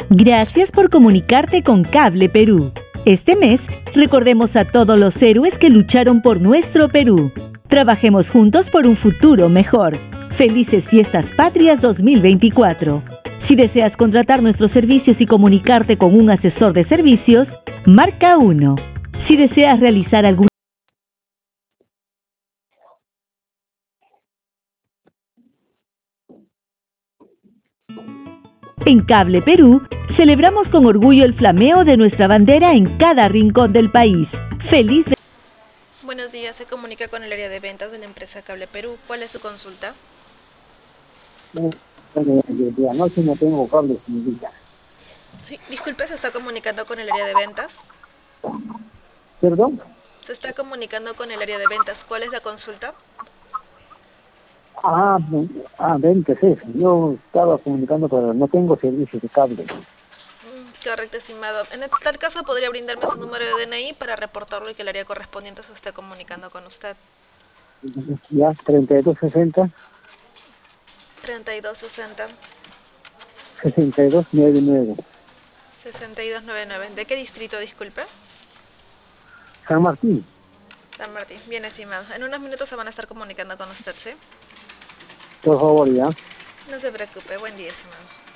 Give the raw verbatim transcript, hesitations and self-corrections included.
Gracias por comunicarte con Cable Perú. Este mes, recordemos a todos los héroes que lucharon por nuestro Perú. Trabajemos juntos por un futuro mejor. Felices Fiestas Patrias dos mil veinticuatro. Si deseas contratar nuestros servicios y comunicarte con un asesor de servicios, marca uno. Si deseas realizar algún En Cable Perú, celebramos con orgullo el flameo de nuestra bandera en cada rincón del país. ¡Feliz! Buenos días, se comunica con el área de ventas de la empresa Cable Perú. ¿Cuál es su consulta? No, de, de, de anoche no tengo cable, señorita. Sí, disculpe, ¿se está comunicando con el área de ventas? ¿Perdón? Se está comunicando con el área de ventas. ¿Cuál es la consulta? Ah, ah, ven, ¿qué es eso? Yo estaba comunicando, pero no tengo servicio de cable. Mm, correcto, estimado. En tal caso, ¿podría brindarme su número de D N I para reportarlo y que el área correspondiente se esté comunicando con usted? Ya, treinta y dos sesenta, treinta y dos sesenta, sesenta y dos noventa y nueve. sesenta y dos noventa y nueve. ¿De qué distrito, disculpe? San Martín. San Martín. Bien, estimado. En unos minutos se van a estar comunicando con usted, ¿sí? Por favor, ya. No se preocupe. Buen día, estimado.